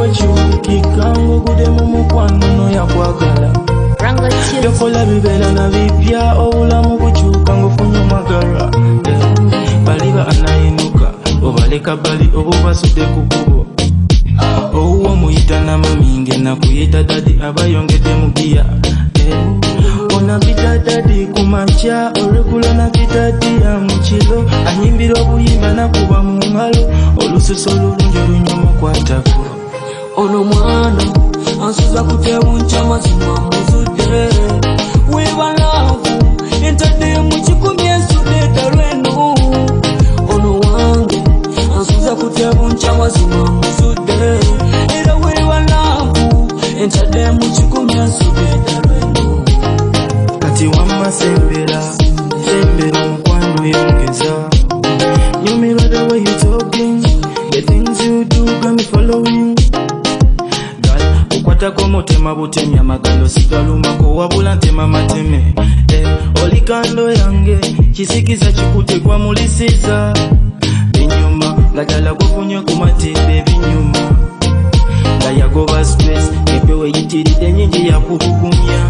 bakyulikika ng'ogudde mu mukwano n'oyakwagala byokola bibeera na bipya obulamu bukyuka ng'ofunye omwagala baliba anayinuka obaleka bali oba obasudde ku kkubo owuwo muyita namaminge nakuyita dadi abayongedde mu giya onapita dadi ku makya olweggulo napita ddiya mu kiro anyimbira obuyimba nakuba mu ngalo olususu olulungi olunyomukwatako ono mwana ansuza kutebunkya mazima muzudde webalaavu entadde mu kikumi ensudde edalweno ono wange ansuza kutebunkya mazima muzudde era webalaavu entadde mu kikumi ensudde edalweno kati wamma sembera omukwano yongeza nyumirwa the way you talking the things you do got me following ukwatako mutema butemya magalo sigalumako wabula ntema mateme oli kando yange kisikiza kikutegwa mulisiza binyuma nga ddala gufunye ku matimba ebinyuma nga yagoba stress epewe yitiridde nyingi yakubugumya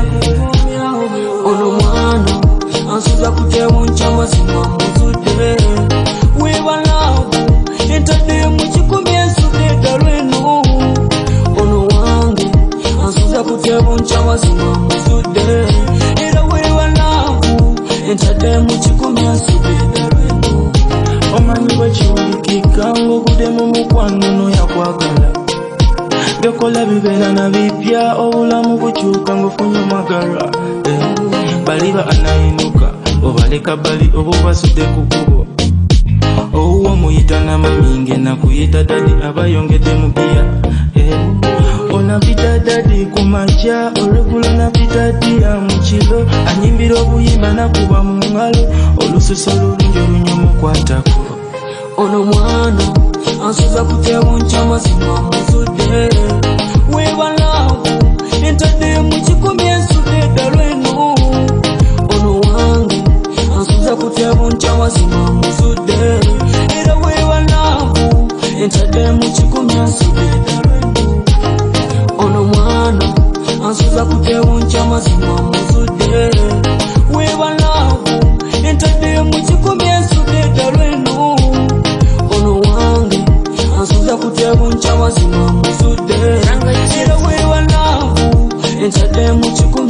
ono mwana ansuza kutebunkya mazima muzudde webalaavu entadde mu kikumi ensudde edalweno ono wange ansuza kutebunkya mazima muzudde era webalaavu entadde mu kikumi ensudde edalweno omanyi bwekiwulikika ng'ogudde mu mukwano n'oyakwagala byokola bibeera na bipya obulamu bukyuka ng'ofunye omwagala baliba anayinuka obaleka bali oba obasudde ku kkubo owuwo muyita namaminge nakuyita dadi abayongedde mu giya onapita dadi ku makya olweggulo napita ddiya mu kiro anyimbira obuyimba nakuba mu ngalo olususu olulungi olunyomukwatako ono mwana ansuza kutebunkya mazima muzudde webalaavu entadde mu kikumi ensudde edalweno ono wange ansuza kutebunkya mazima muzudde era webalaavu entadde mu kikumi ensudde edalweno ono mwana ansuza kutebunkya mazima muzudde webalaavu entadde mu kikumi ensudde edalweno ono wange ansuza kutebunkya mazima muzudde era webalaavu entadde mu kikumi